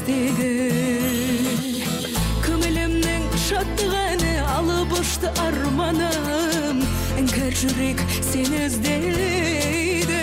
іздегі көңілімнің шаттығаны алып ұшты арманым іңкәр жүрек сені іздейді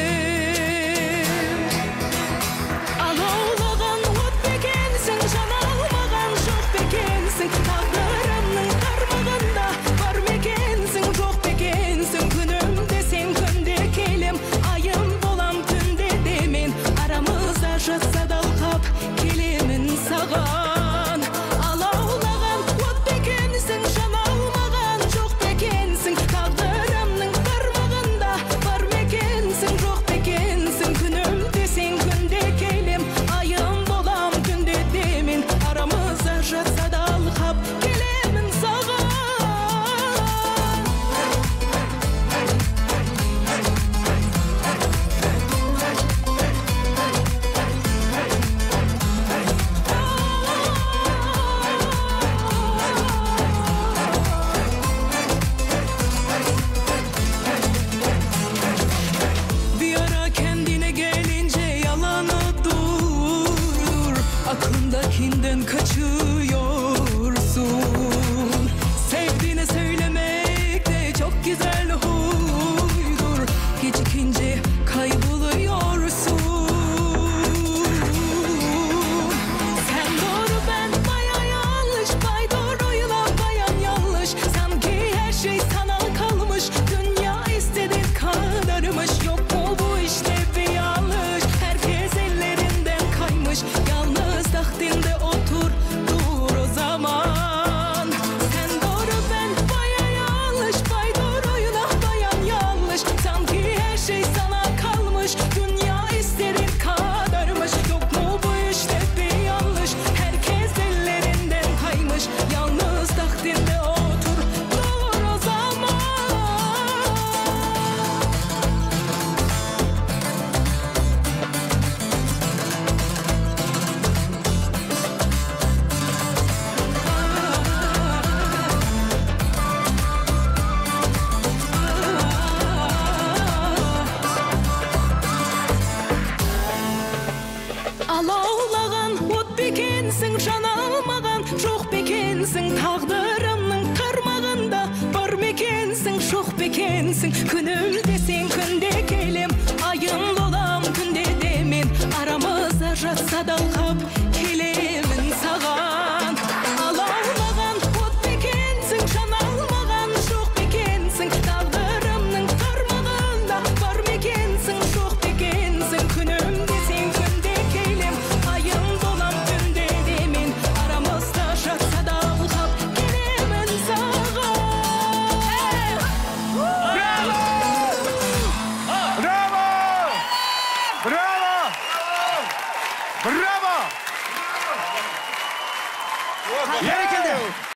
алаулаған от бекенсің жана алмаған жоқ бекенсің тағдырымның тармағында бар мекенсің жоқ бекенсің күнімде сен күнде келем айым болам түнде де мен арамызда жатса да алқап келемін саған алаулаған от бекенсің жана алмаған жоқ бекенсің тағдырымның тармағында бар мекенсің жоқ бекенсің күнімде сен күнде келем айым болам түнде де мен арамызда жатса да алқап келемін саған Bir ara kendine gelince yalanı dur aklındakinden kaçıyorsun sevdiğini söylemek de çok güzel huydur gecikince kayboluyorsun sen doğru ben baya yanlış bay doğruyla bayan yanlış sanki her şey sana kalmış dünya istediğin kadarmış yok mu bu işte bir yanlış herkes ellerinden kaymış yalnız tahtinde otur dur o zaman sen doğru ben baya yanlış bay doğruyla bayan yanlış sanki her şey sana kalmış dünya istediğin kadarmış yok mu bu işte bir yanlış herkes ellerinden kaymış yalnız tahtinde otur dur o zaman алаулаған от бекенсің жан алмаған жоқ бекенсің тағдырымның тармағында бар мекенсің жоқ бекенсің күнімде сен күнде келем айым болам түнде де мен арамызда жатса да алқап келемін саған алаулаған от бекенсің жан алмаған жоқ бекенсің тағдырымның тармағында бар мекенсің жоқ бекенсің күнімде сен күнде келем айым болам түнде де мен арамызда жатса да алқап келемін саған Браво! Браво! Браво! Браво!